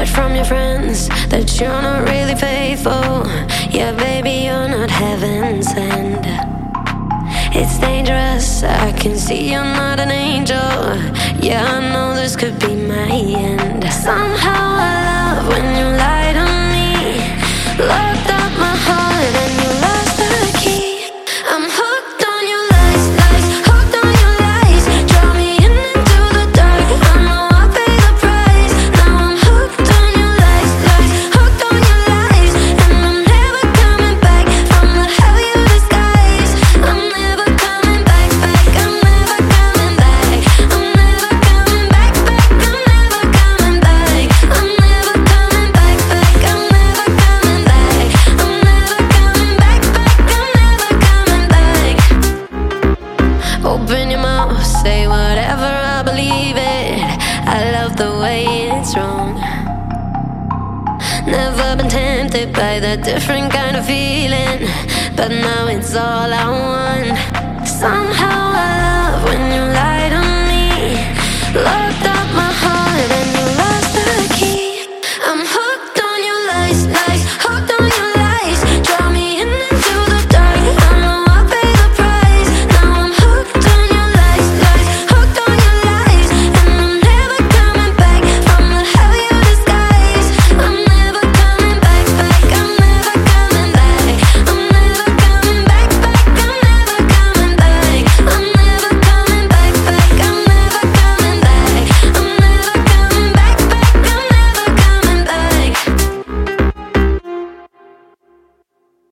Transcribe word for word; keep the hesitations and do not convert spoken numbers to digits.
heard from your friends that you're not really faithful. Yeah, baby, you're not heaven sent. It's dangerous, I can see you're not an angel. Yeah, I know this could be my end. Somehow I love when you lie to me. Locked up my heart and you lost the key. I'm hooked on your lies, lies, hooked on your lies. Draw me in into the dark, I know I'll pay the price. Now I'm hooked on your lies, lies, hooked on your lies. And I'm never coming back from the hell you disguise. I'm never coming back, back, I'm never coming back. I'm never coming back, back, I'm never coming back. I'm never coming back, back, I'm never coming back. I'm never coming back, back, I'm never coming back. Open your mouth, say whatever, I believe it. I love the way it's wrong. Never been tempted by that different kind of feeling, but now it's all I want. Somehow I love